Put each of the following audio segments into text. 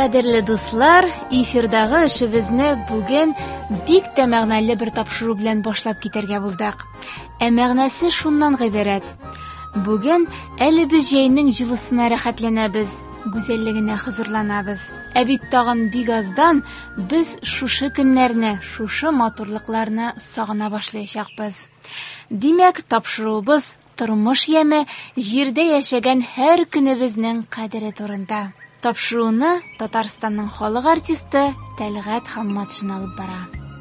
Кадерле дуслар, эфирдагы эшебезне бүген бик тә мәгънәле бер тапшыру белән башлап китәргә булдык. Мәгънәсе шуннан гыйбарәт. Бүген әле без җәйнең җылысына рәхәтләнәбез, гүзәллегенә хозурланабыз. Бит тагын бик аздан без шушы көннәрне, шушы матурлыкларны сагына башлаячакбыз. Димәк, тапшыруыбыз тормыш яме җирдә яшәгән һәр көнебезнең кадере турында. Тапшыруны Татарстанның халык артисты Тәлгать Хамматшин алып бара.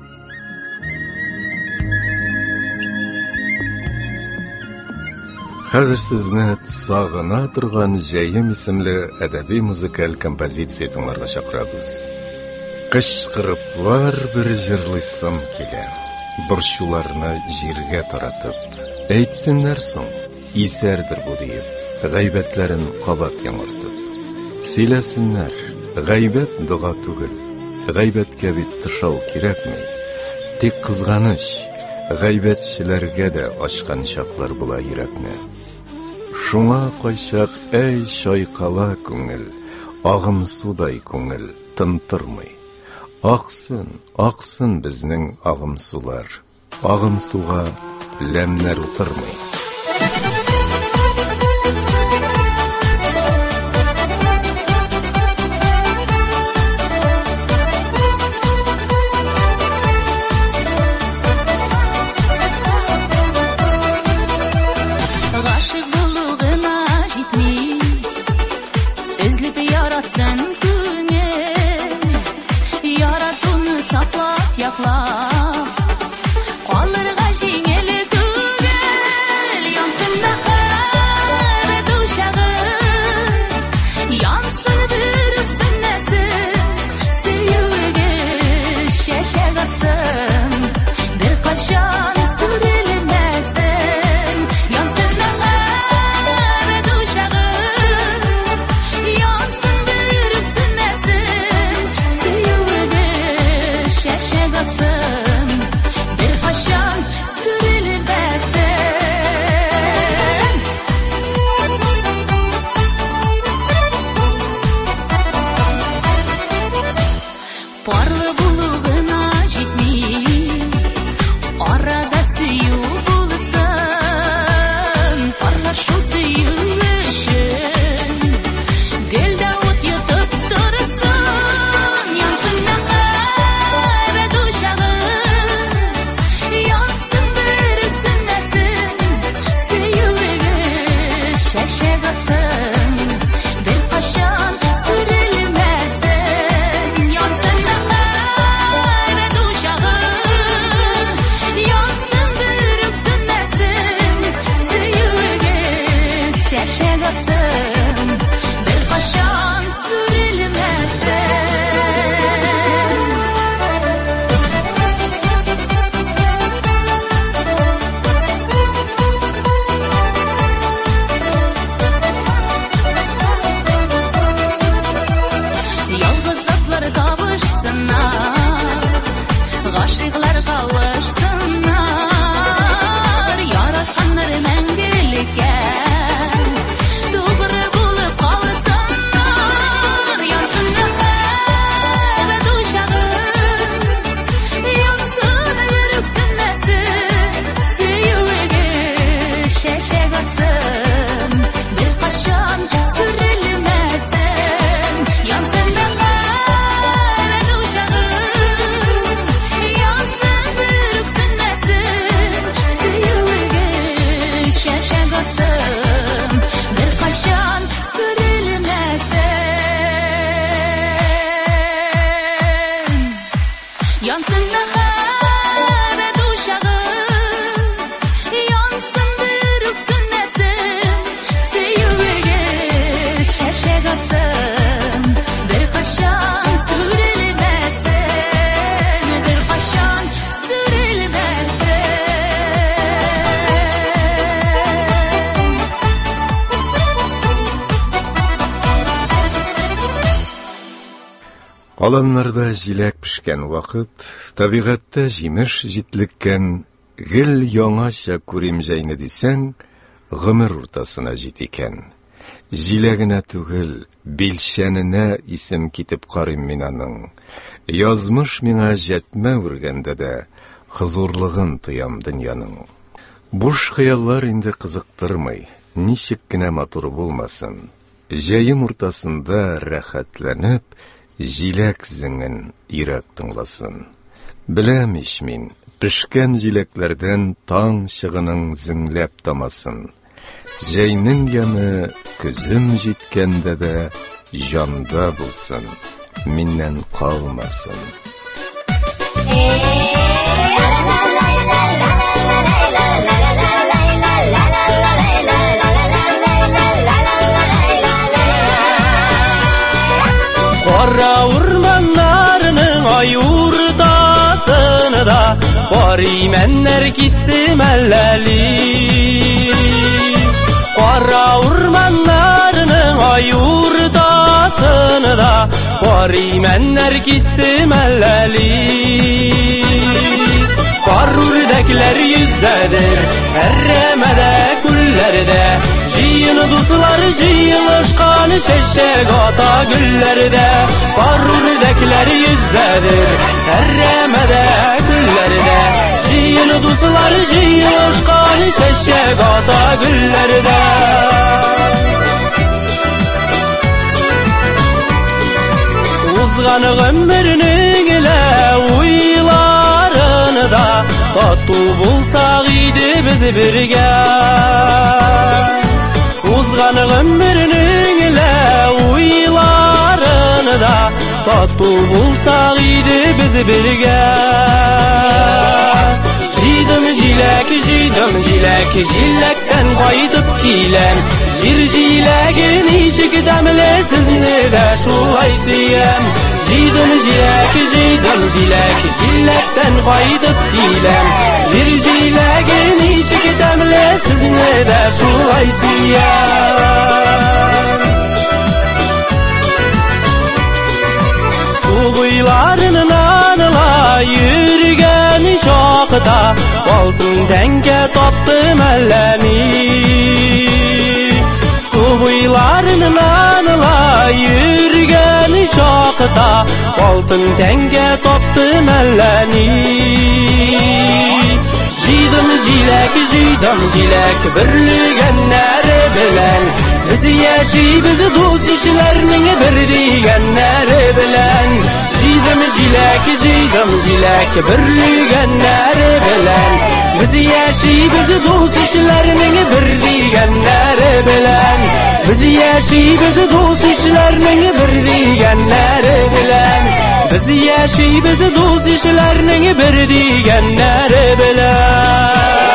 Хәзер сезне сагына торган җәем исемле әдәби музыкаль композиция тыңларга чакырабыз. Кычкырыплар бер җырлыйсым килә, борчуларны җиргә таратып. Әйтсеннәр соң, исәрдер бу диеп, гайбәтләрен кабат яңартып. Сөйләсеннәр, гайбәт дога түгел, гайбәткә бит тышау кирәкми. Тик кызганыч, гайбәтчеләргә дә ачкан чаклар була йөрәкне. Шуңа кайчак әй чайкала күңел, агым судай күңел, тынтырмый. Аксын, аксын безнең агым сулар, агым суга ләмнәр утырмый. Аланнарда җиләк пешкән вакыт, табигатьтә җимеш җитлеккән, гел яңача күрим җәйне дисәң, гомер уртасына җит икән. Җиләгенә түгел, билчәненә исем китеп карыйм мин аның. Язмыш миңа җәтмә үргәндә дә, хозурлыгын тоям дөньяның. Буш хыяллар инде кызыктырмый, ничек кенә матур булмасын. Җәем уртасында рәхәтләнеп, җиләк зеңен йөрәк тыңласын. Беләм ич мин, пешкән җиләкләрдән таң чыгының зеңләп тамасын. Җәйнең яны көзем җиткәндә дә җанда булсын, миннән калмасын. Кара урманнарның ай уртасында бари мәннәр кисте мәлләли. Кара урманнарның ай уртасында бари мәннәр кисте мәлләли. Кар үрдәкләр йөзәдер, әррәмәдә күлләрдә, җыен дуслар җыелышкан чәчәк ата гөлләрдә. Кар үрдәкләр йөзәдер, әррәмәдә күлләрдә, җыен дуслар җыелышкан чәчәк ата гөлләрдә. Узган гомернең уйларында тату булсак иде без бергә. Узган гомернең уйларында тату булсак иде без бергә. Җидем җиләк, җиләктән кайтып киләм. Җир җиләге ничек тәмле, сезне дә шулай сөям. Җидем җиләк, җиләктән кайтып киләм. Җир җиләге ничек тәмле, сезне дә шулай сөям. Су буйларыннан йөргән чакта алтын тәңкә таптым әлләни. Су буйларыннан йөргән чакта алтын тәңкә таптым әлләни. Җидем җиләк, берлегәннәре белән, без яшибез дус ишләрнең бер дигәннәре белән. Җидем җиләк, берлегәннәре белән, biz яшибез дус ишләрнең бер дигәннәре белән. Biz яшибез дус ишләрнең бер дигәннәре белән. Biz яшибез дус ишләрнең бер дигәннәре белән.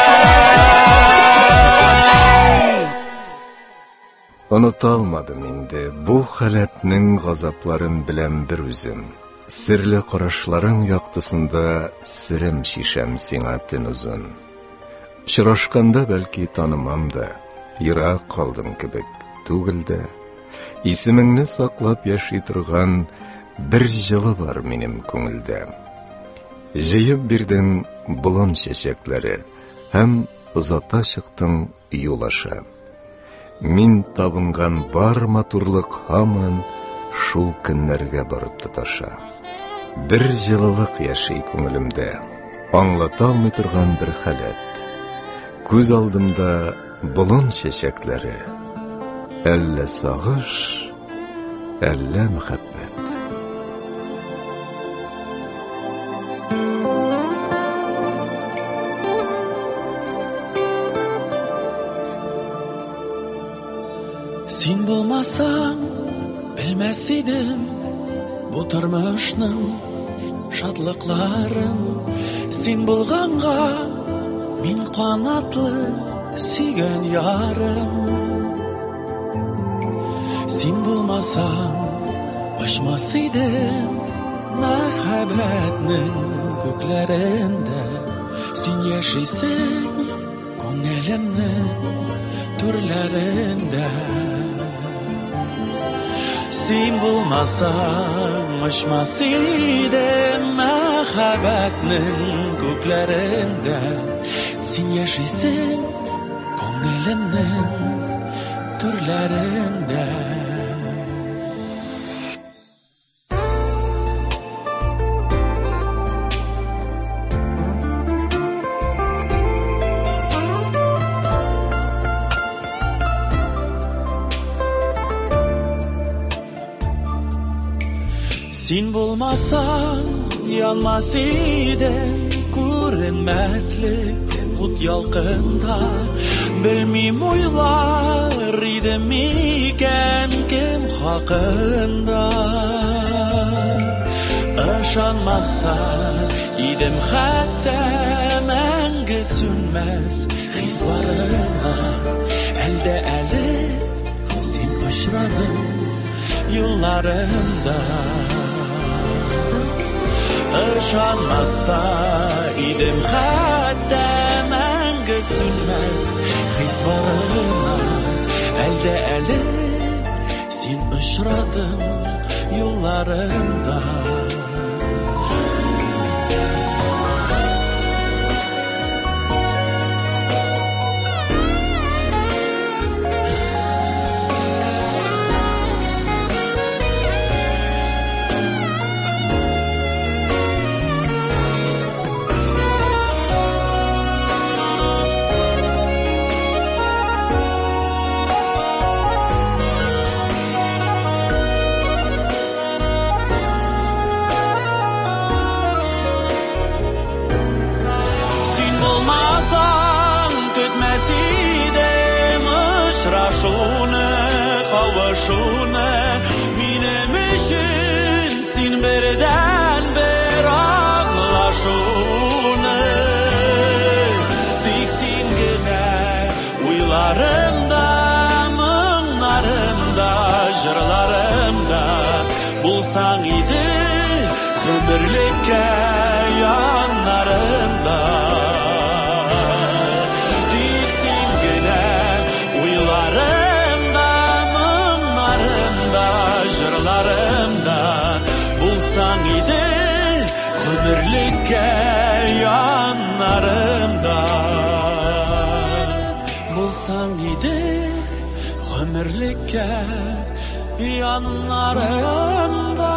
Оныталмадым инде бу халәтнең газапларын беләм бер үзем. Серле карашларың яктысында сирем шишәм сиңа төн узын. Очрашканда бәлки танымам да, ерак калдың кебек түгел дә. Исемеңне саклап яши торган бер җылы бар минем күңелдә. Җыеп бирдең болан чәчәкләре һәм озата чыктың юл аша. Мин табынган бар матурлык һаман шул көннәргә барып тоташа. Бер җылылык яши күңелемдә, аңлата алмый торган бер халәт. Күз алдымда болан чәчәкләре, әллә сагыш, әллә мәхәббәт. Син булмасаң, белмәс идем бу тормышның шатлыкларын. Син булганга мин канатлы сөйгән ярым. Син булмасаң, очмас идем мәхәббәтнең күкләрендә. Син яшисең күңелемнең төрләрендә. Син булмасаң, очмас идем мәхәббәтнең күкләрендә. Син яшисең күңелемнең төрләрендә. ellerinde. Sen bulmasan yanmaz idim, görünmezlik ut yalkında. Bilmem oylar idim iken kim hakkında. Işanmazda idim hatta menge sünmez his barına. Elde ele sen aşradın yıllarımda. Işanmazda idim hatta menge sünmez his barına. Elde ele sen aşradın yıllarımda. Şunu kavuşunu benim için sen birden bir anlaşunu. Tek sen gene uylarımda, mınlarımda, jırlarımda bulsan idi ömürlükке yanlarımda. Tek sen gene uylarımda, mınlarımda, jırlarımda bulsan idi ömürlükке yanlarımda. Bulsan idi ömürlükke yanlarımda.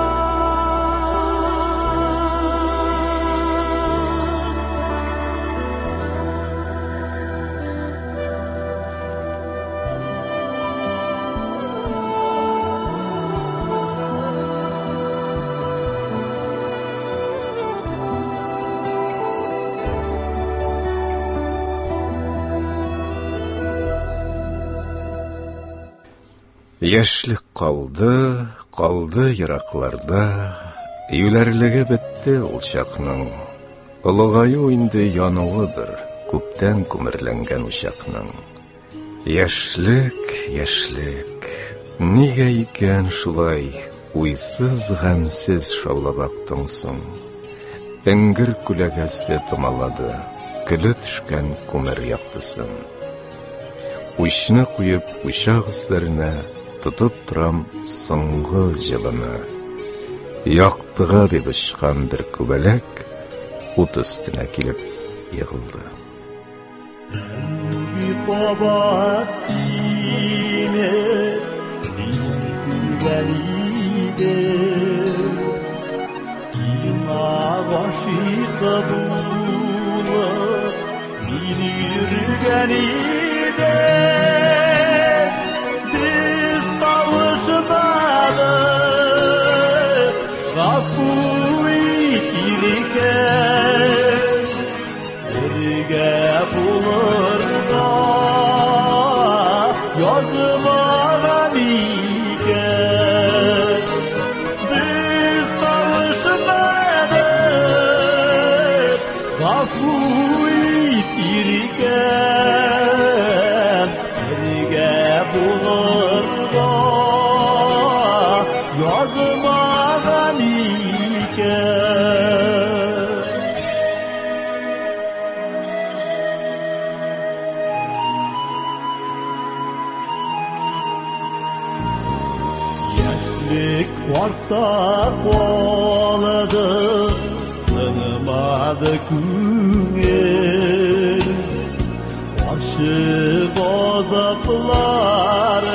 Яшьлек калды еракларда, юләрлеге бетте ул чакның. Олыгаю инде януы бер, күптән күмерләнгән учакның. Яшьлек, нигә икән шулай, уйсыз гамсез шаулап актың соң. Эңгер күләгәсе томалады, көле төшкән күмер яктысын. Уйшны куеп учак өсләренә тотып торам соңгы җылыны. Яктыга дип очкан бер күбәләк ут өстенә килеп егылды. Varta qoladı, tanımadı küngel. Aşık azaplar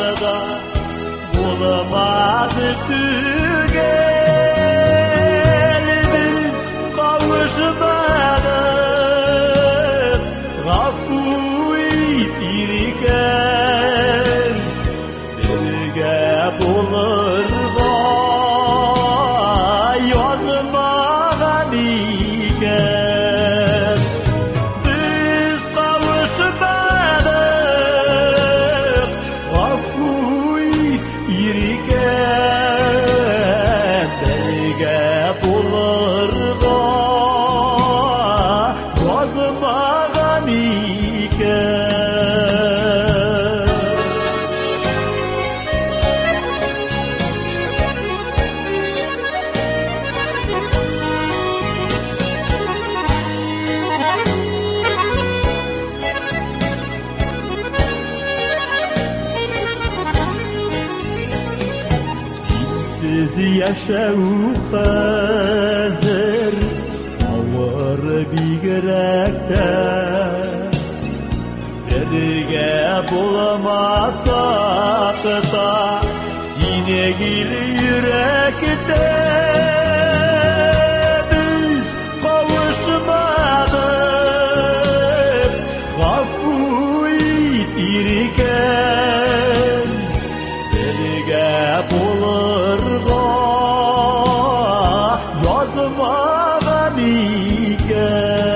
Sensiz yaşau hazır Ağır bigrekte Birge bulamasak da Yine gül yürekte Biz kavuşmadık Gafu itirken Birge bulurga Yazmadan iken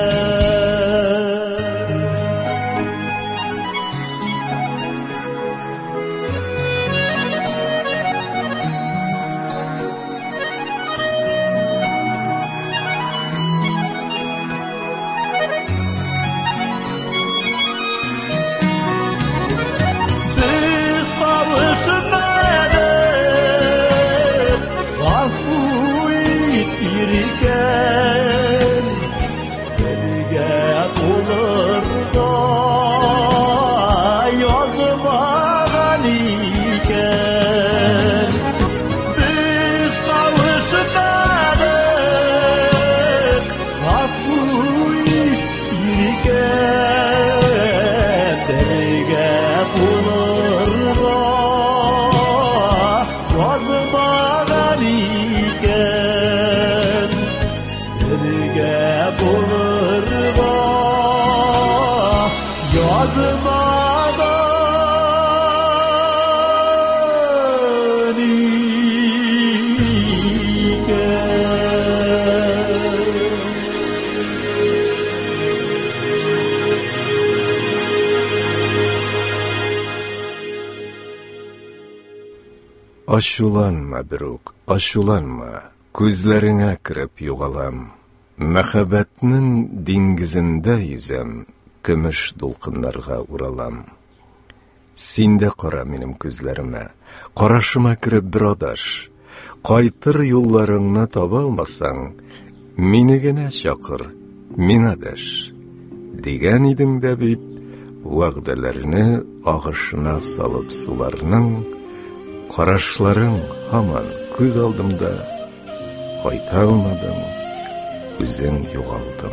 Ачуланма, друг, ачуланма, күзләреңә кирип югалам. Мәхәббәтнең диңгезендә йөзәм, көмеш дулкыннарга уралам. Син дә кара минем күзләремә, карашыма кирип бер адаш. Кайтыр юлларыңны таба алмасаң, мине генә чакыр, миңа дәш. Дигән идең дә бит, вәгъдәләрне агышына салып суларның. Карашларың һаман күз алдымда, кайта алмадым, үзең югалдым.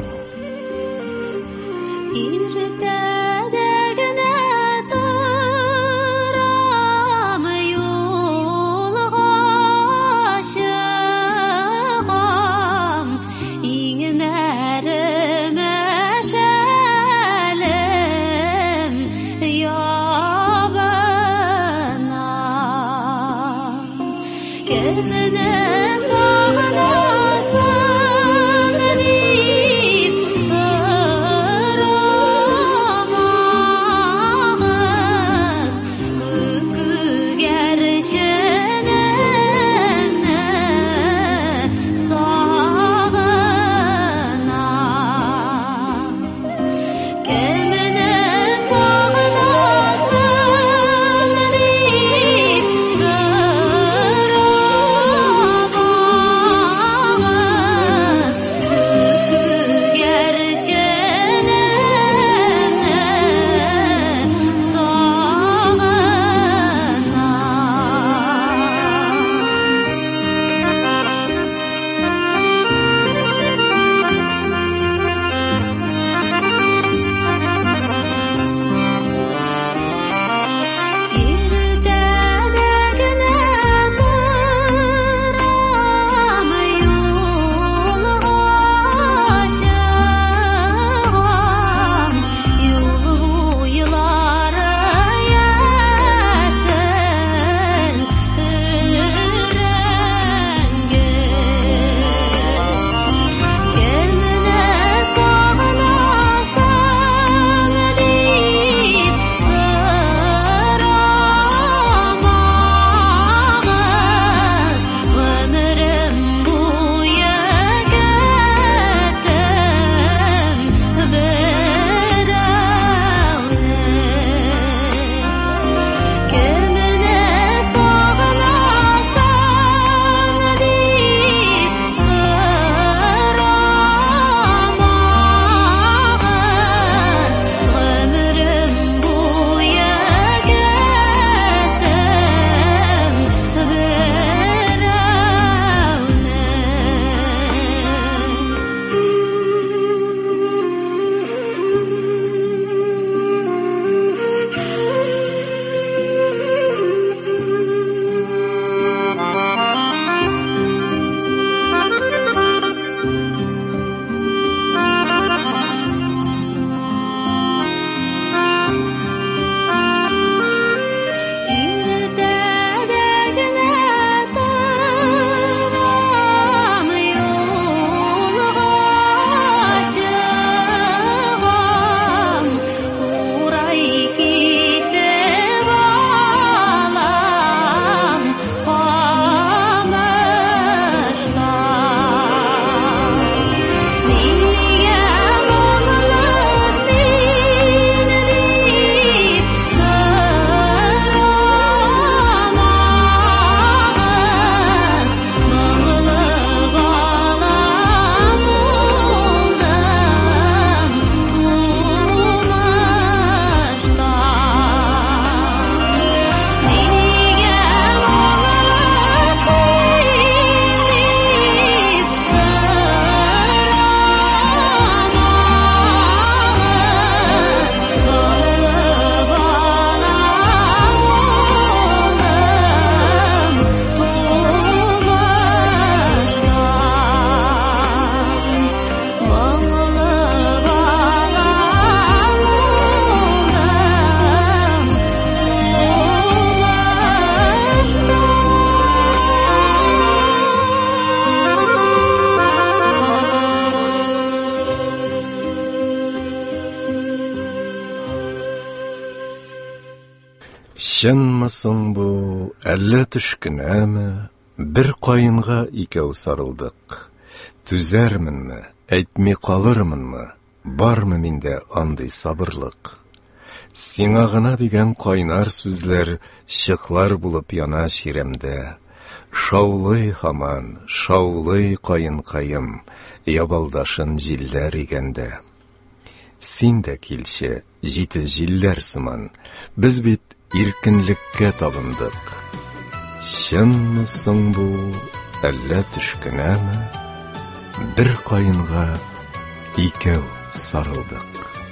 Шынмысың бу, әллә төшкенәме? Бер кайынга икәү сарылдык. Түзәрменме, әйтми калырмынмы? Бармы миндә андый сабырлык? Сиңа гына дигән кайнар сүзләр чыклар булып яна ширемдә. Шаулый һаман, шаулый кайынкаем, ябалдашын җилләр игәндә. Син дә килче, җитез җилләр сыман, без бит иркенлеккә табындык. Шынмы соң бу, әллә төшкенәме? Бер кайынга икәү сарылдык.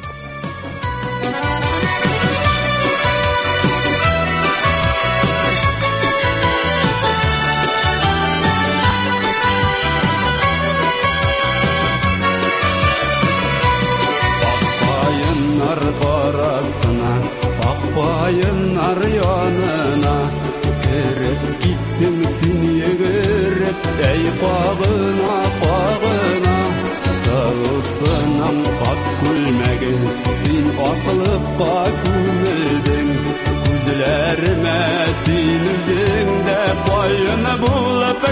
Akbayınlar yanına girip gittim seni görüp ey bağına bağına sağılsınam bak gülmegin sen atılıp bak gümüldün gözlerime sen üzerinde bayını bulup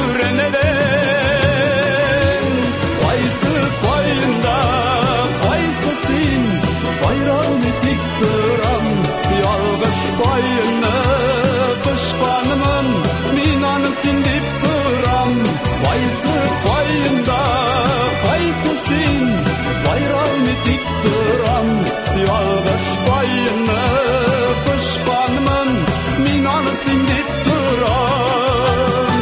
görünedin qaysı bayında qaysı sen bayrağını dik duram yalgış bayını kışkanımın minanı sindip duram qaysı bayında qaysı sen bayrağını dik duram yalgış bayını kışkanımın minanı sindip duram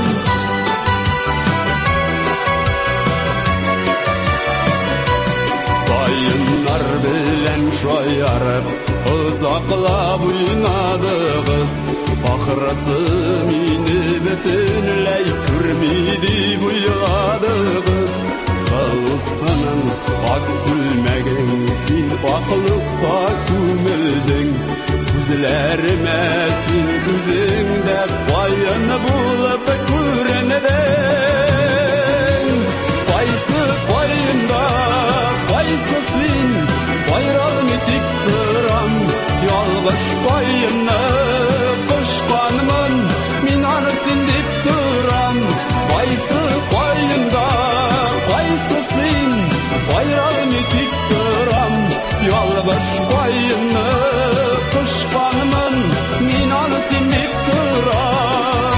bayınlar bilen şoyarıp Uzaqlab oynadığız Baxırası meni bütünley Körmedi buyladığız Sağılsının bak gülmegin Sen baklıqta kömüldün Gözlerime sen gözüngde Bayını bulup görünedin Qaysı bayında qaysı sen bayrağını dik duram yalgış bayını kışkanımın minanı sindip duram qaysı bayında qaysı sen bayrağını dik duram yalgış bayını kışkanımın minanı sindip duram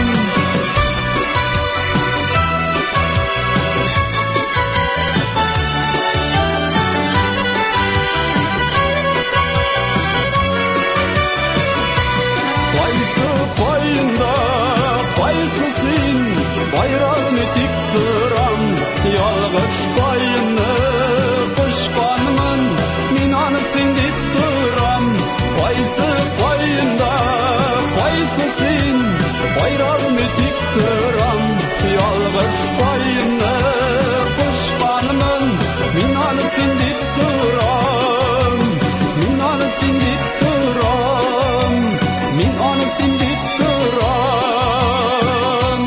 bayrağını dik duram yalgış bayını kışkanımın minanı sindip duram qaysı bayında qaysı sen bayrağını dik duram yalgış bayını kışkanımın minanı sindip duram minanı sindip duram minanı sindip duram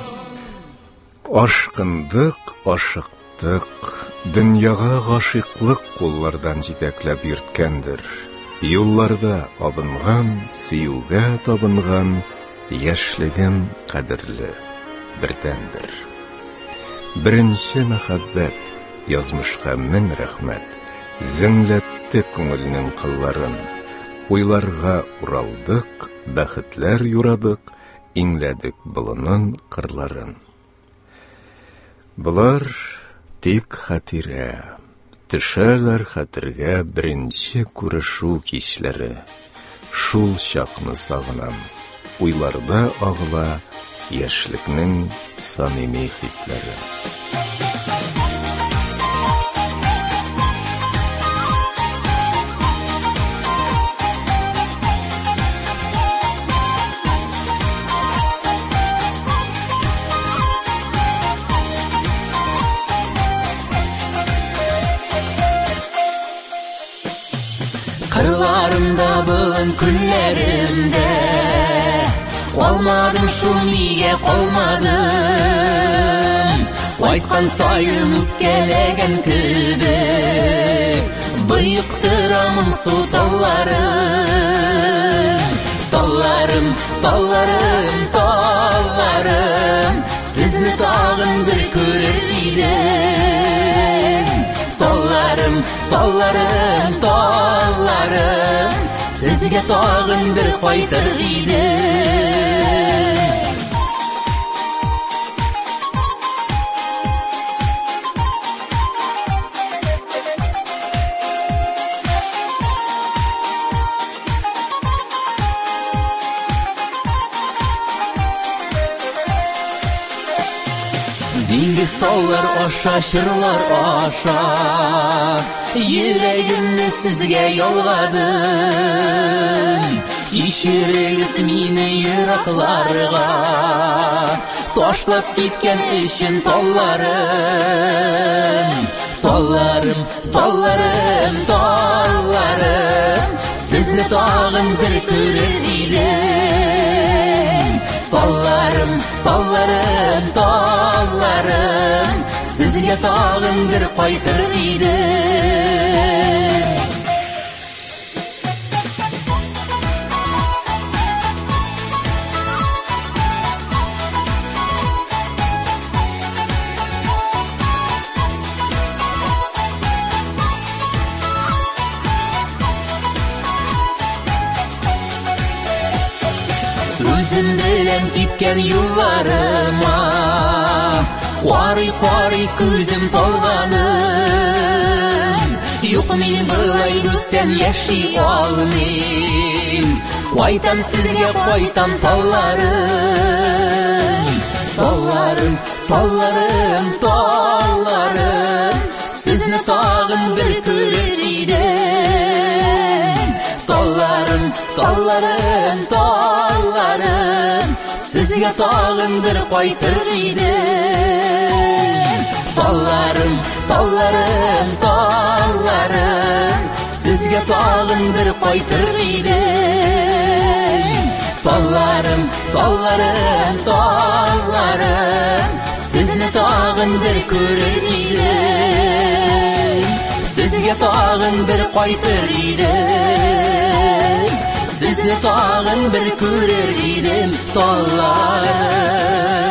Ашкындык, ашыктык, дөньяга гашыклык куллардан җитәкләп йөрткәндер. Юлларда абынган, сөюгә табынган, яшьлегем кадерле бердәнбер. Беренче мәхәббәт, язмышка мең рәхмәт, зеңләтте күңелнең кылларын. Уйларга уралдык, бәхетләр юрадык, иңләдек болынын кырларын. Булар тик хатирә, төшәләр хәтергә беренче күрешү кичләре. Шул чакны сагынам, уйларда агыла яшьлекнең самими хисләре. Kırlarımda bulun küllerimde Қалмадым шу неге қалмадым Қайтқан сайын үпкелеген кебек Бұйықтырамын су талларым Талларым, талларым, талларым Сізні тағын бір көрер едім Талларым, талларым, талларым Сізге тағын бір қайтыр едім Диңгіз таулар аша, шырлар аша Йөрәгімні сізге ялғадым Кешіріңіз мені ерақларға Ташлап кеткен үшін тауларым Тауларым, тауларым, тауларым Сізні тағын бір көрер едім Тауларым, тауларым, тауларым Сізге тағын бір қайтыр едім Өзім білем кеткен юлларыма Қуарый-қуарый көзім толғаным Юқ мен бұлай көктен яши алмайм Қайтам сізге қайтам тауларым Тауларым, тауларым, тауларым Сізні тағын бір көрер едім Тауларым, тауларым, тауларым Сізге тағын бір қайтыр едім Тауларым, тауларым, тауларым Сізге тағын бір қайтыр едім Тауларым, тауларым, тауларым Сізні тағын бір көрер едім Сізге тағын бір қайтыр едім Сізні тағын бір көрер едім тауларым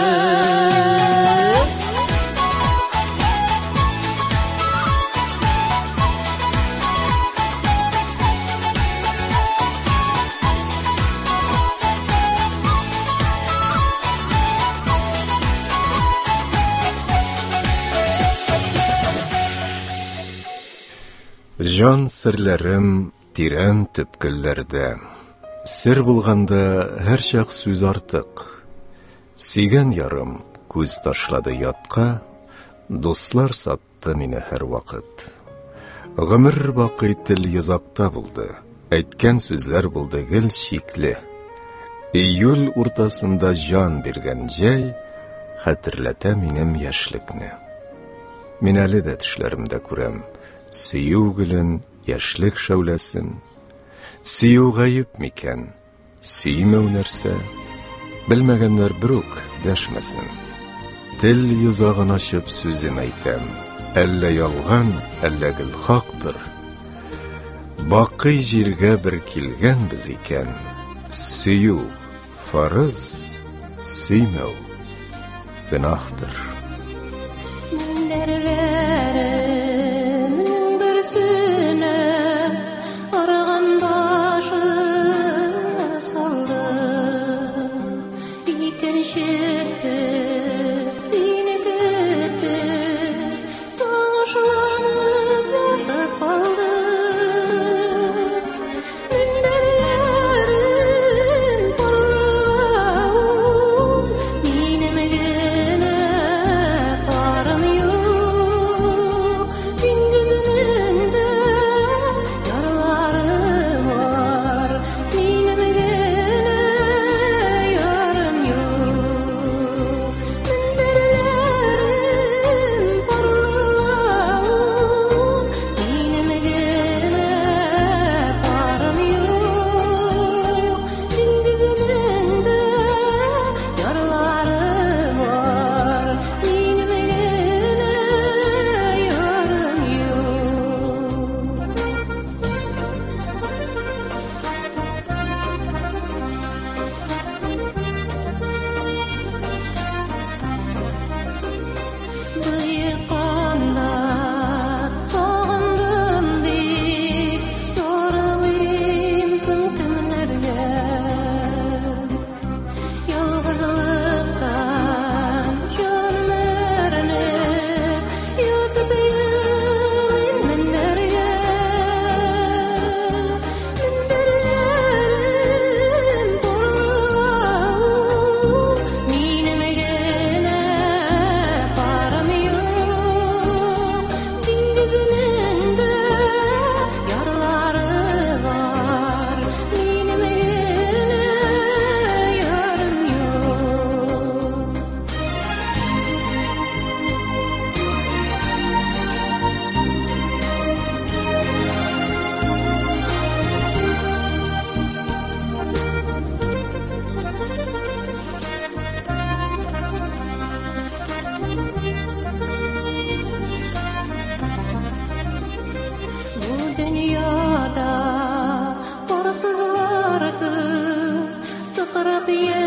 Жан серләрем тирән төпкелләрдә Сер булганда һәр чак сүз артык Сөйгән ярым күз ташлады ятка Дуслар сатты мине һәр вакыт Гомер бакый тел йозакта булды Әйткән сүзләр булды гел шикле Июль уртасында жан биргән җәй Хәтерләтә минем яшьлекне Мин әле дә төшләремдә күрәм Сөю гөлен, яшьлек шәүләсен Сөю гаеп микән, сөймәү нәрсә Белмәгәннәр бер үк дәшмәсен Тел йозагын ачып сүзем әйтәм Әллә ялган, әллә гел хактыр Бакый җиргә бер килгәнбез икән Сөю фарыз, сөймәү гөнаһтыр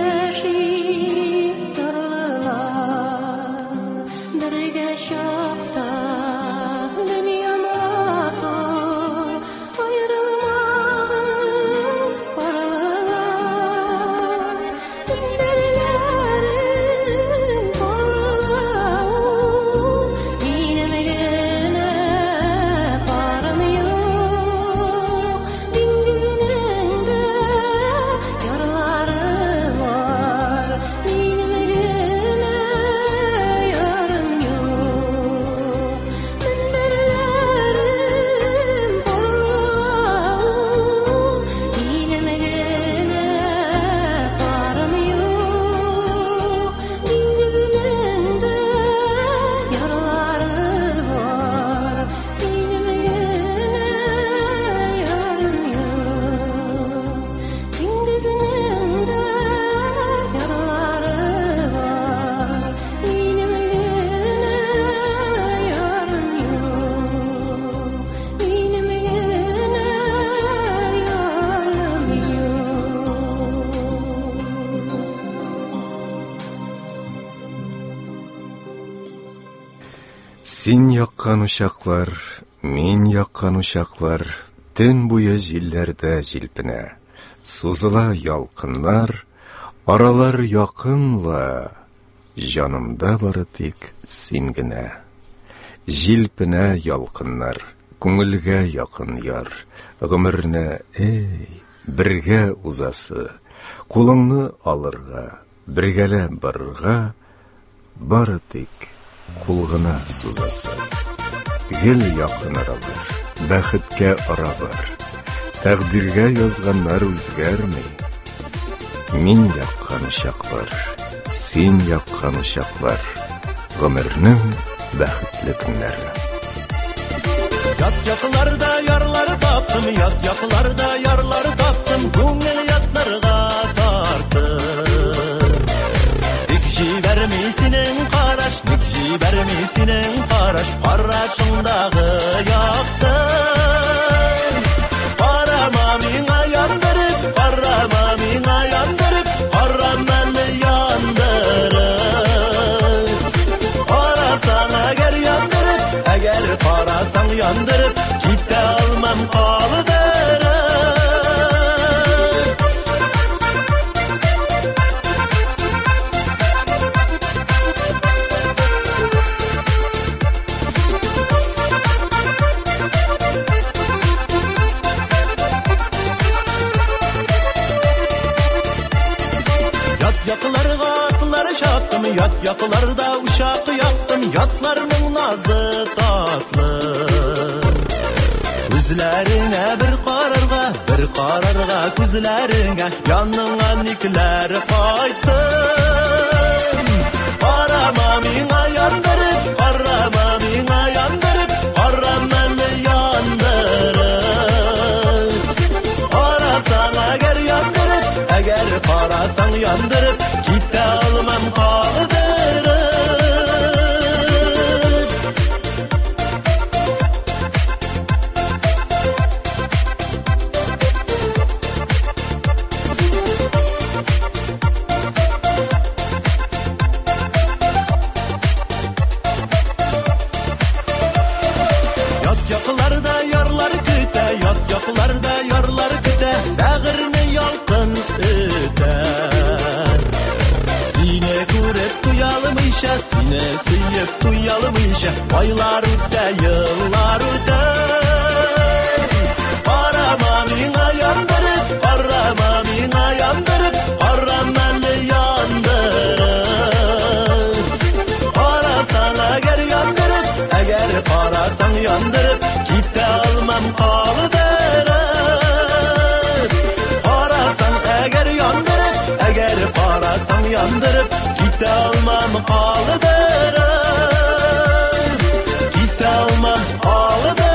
Син яккан ушаклар, мин яккан ушаклар, төн буе җилләрдә җилпенә. Сузыла ялкыннар, аралар якынла, җанымда бары тик син генә. Җилпенә ялкыннар, күңелгә якын яр, гомерне, бергә узасы, кулыңны алырга, бергәләп барырга, бары тик кул гына сузасы. Гел якын аралар, бәхеткә ара бар, тәкъдиргә язганнар үзгәрми. Мин яккан ушаклар, син яккан ушаклар, гомернең бәхетле көннәре. Ят-якларда ярлар таптым, ят-якларда ярлар таптым, күңел ятларга тартым. Ник җибәрми синең караш, ник җибәрми синең караш, карашыңдагы яктым. Карама миңа яндырып, карама миңа яндырып, карама әле яндырып. Карасаң әгәр яндырып, әгәр карасаң яндырып, китә алмам калдырып. Ят-якларга атлар чаптым, ят-якларда ушак яктым, ятларның назы татлы. Күзләреңә бер карарга, күзләреңә яныңа никләр кайттым. Карама миңа яндырып, карама миңа яндырып, карама әле яндырып. Карасаң әгәр яндырып, әгәр карасаң яндырып, китә алмам калдырып. Ят-якларда ярлар көтә, ят-якларда ярлар көтә, бәгырне ялкын үтә. Сине күреп туялмыйча, сине сөеп туялмыйча, айлар үтә, еллар үтә. Карама миңа яндырып, карама миңа яндырып, карама әле яндырып. Карасаң әгәр яндырып, әгәр карасаң яндырып, китә алмам калдырып. Карасаң әгәр яндырып, әгәр карасаң яндырып, китә алмам калдырып. Китә алмам калдырып.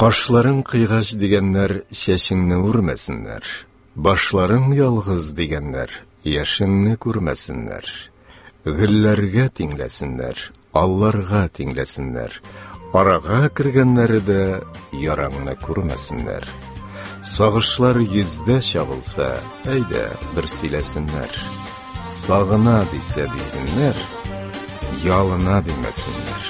Кашларың кыйгач дигәннәр чәчеңне үрмәсеннәр. Башларың ялгыз дигәннәр яшеңне күрмәсеннәр. Гөлләргә тиңләсеннәр, алларга тиңләсеннәр. Арага кергәннәре дә яраңны күрмәсеннәр. Сагышлар йөздә чагылса, әйдә бер сөйләсеннәр. Сагына дисә дисеннәр, ялына димәсеннәр.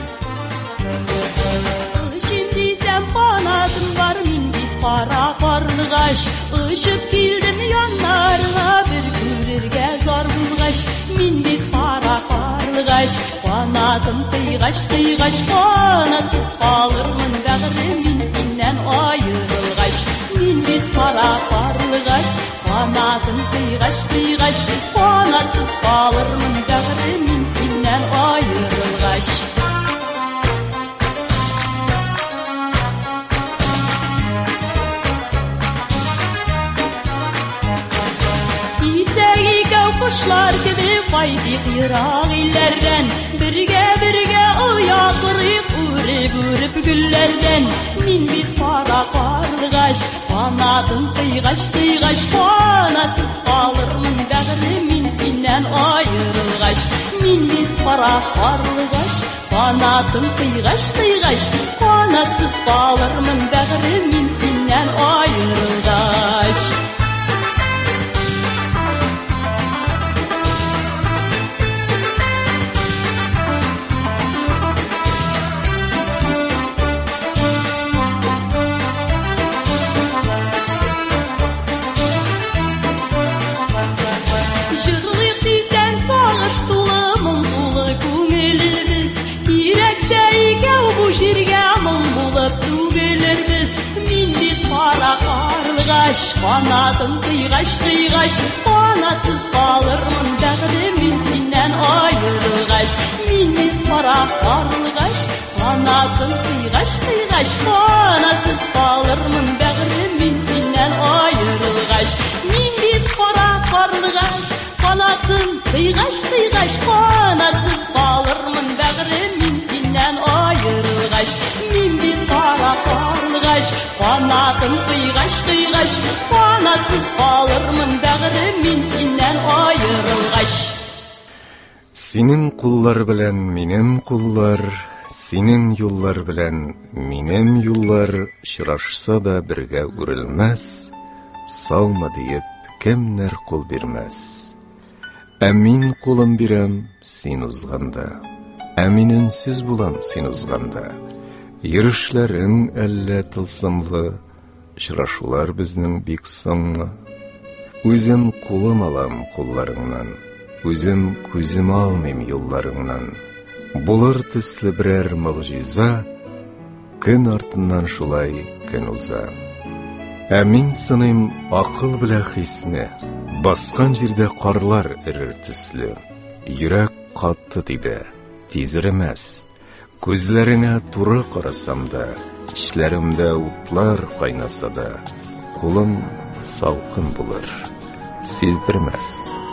Kanatım var mindik para karlıgaş Işıp kildim yanlarına bir külürge zor bulgaş Mindik para karlıgaş Kanatım kıygaş kıygaş Kanatsız kalırmın bağrı min sinden ayrılgaş Mindik para karlıgaş Kanatım kıygaş kıygaş Kanatsız kalırmın bağrı min sinden ayrılgaş Kuşlar gibi kaydık yırak illerden Birge ayakırıp urip güllerden Min bir para karlıgaş Kanadım kıygaş Kanatsız kalırmın bağrı min sinden ayrılgaş Min bir para karlıgaş Kanadım kıygaş Kanatsız kalırmın bağrı min sinden ayrılgaş Kanadım kıygaş Kanatsız kalırmın bağrı min sinden ayrılgaş Minnet para karlıgaş Kanadım kıygaş Kanatsız kalırmın bağrı min sinden ayrılgaş Minnet para karlıgaş Kanadım kıygaş Kanatsız kalırmın bağrı min sinden ayrılgaş Minnet para karlıgaş Kanadım kıygaş Kanatsız kalırmın bağrı min sinden ayrılgaş Синең куллар белән минем куллар, синең юллар белән минем юллар очрашса да бергә үрелмәс, саумы диеп кемнәр кул бирмәс. Ә мин кулым бирәм син узганда, ә мин үнсез булам син узганда. Йөрүшләрең әллә тылсымлы, очрашулар безнең бик соңлы. Үзем кулым алам кулларыңнан, үзем күзем алмыйм юлларыңнан. Булыр төсле берәр мөгъҗиза, көн артыннан шулай көн уза. Ә мин сыным акыл белән хисне, баскан җирдә карлар эрер төсле. Йөрәк катты тибә, тизеремәс. Күзләренә туры карасам да, эшләремдә утлар кайнаса да, кулым салкын булыр, сиздермәс.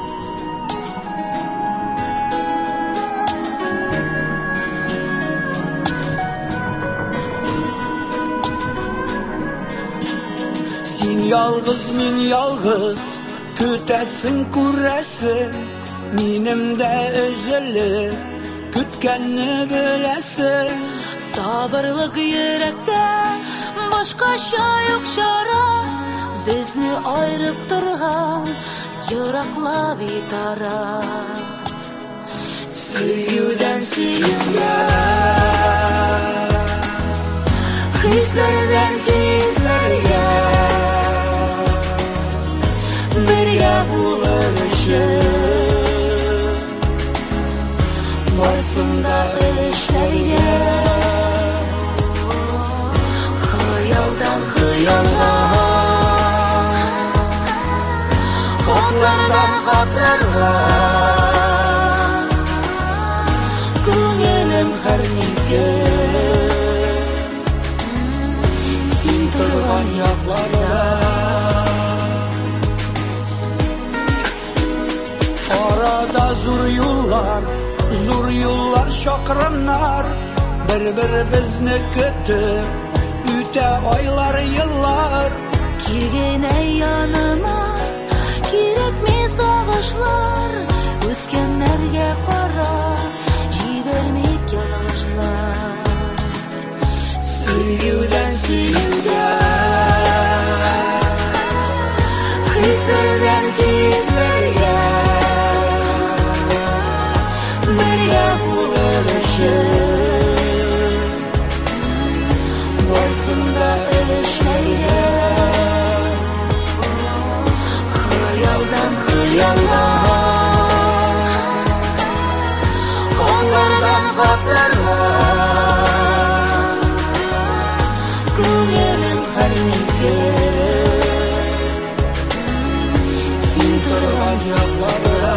Син ялгыз, мин ялгыз, көтәсен күрәсен, минем дә өзелеп, көткәнне беләсен. Сабырлык йөрәктә, башкача юк чара, безне айырып торган, ераклап битара. Сөюдән сөюгә, хисләрдән тизләргә, бергә булыр өчен, барсын да эшләргә. Хыялдан хыялга, хатлардан хатларга, күңелем һәр мизгел син торган якларда. Арада зур юллар, чакрымнар, бер-бер безне көтеп Üte aylar yıllar Келгене яныма Кирәкми сагышлар Үткәннәргә кара Җибәрмик ялгышлар Сөюдән сөюгә Хисләрдән хисләргә Бергә булыр өчен Барсын да эшләргә Хыялдан хыялга Хатлардан хатларга Күңелем һәр мизгел Син торган якларда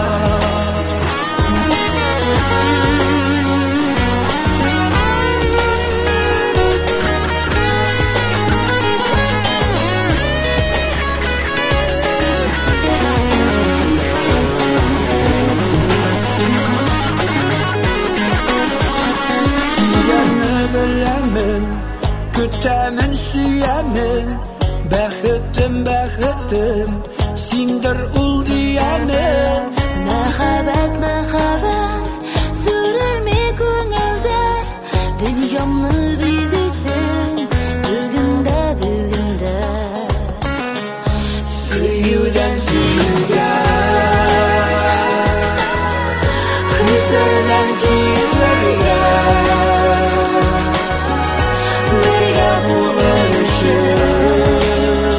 Көтәмен, сөямен, бәхетем, бәхетем, синдер ул диyamen. Мәхәббәт, мәхәббәт, сүрелми күңелдә, дөньямны бизисең, бүгендә, бүгендә. Сөюдән сөюгә, Хисләрдән хисләргә, бергә булыр өчен,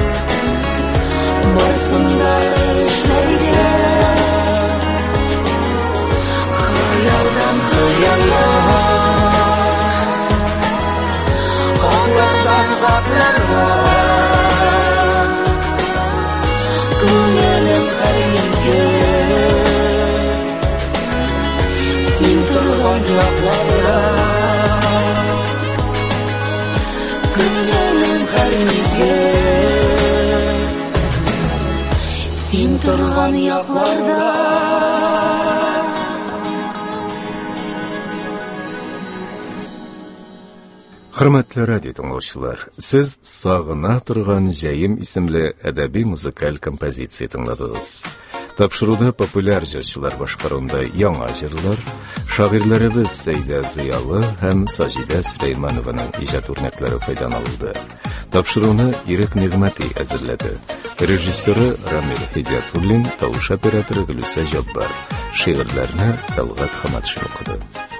барсын да эшләргә. Хыялдан хыялга, хатлардан хатларга, күңелем һәр мизгел син торган якларда. Күңелем һәр мизгел син торган якларда. Хөрмәтле радио тыңлаучылар, сез "Сагына торган җәем" исемле әдәби музыкаль композиция тыңладыгыз. Тапшыруда популяр җырчылар башкаруында яңа җырлар, шагыйрьләребез Сәйдә Зыялы һәм Саҗидә Сөләйманованың иҗат үрнәкләре файдаланылды. Тапшыруны Ирек Нигъмәти әзерләде. Режиссеры Рамил Хидиятуллин, тавыш операторы Гөлүсә Җаббар. Шигырьләрне Талгат Хаматшин укыды.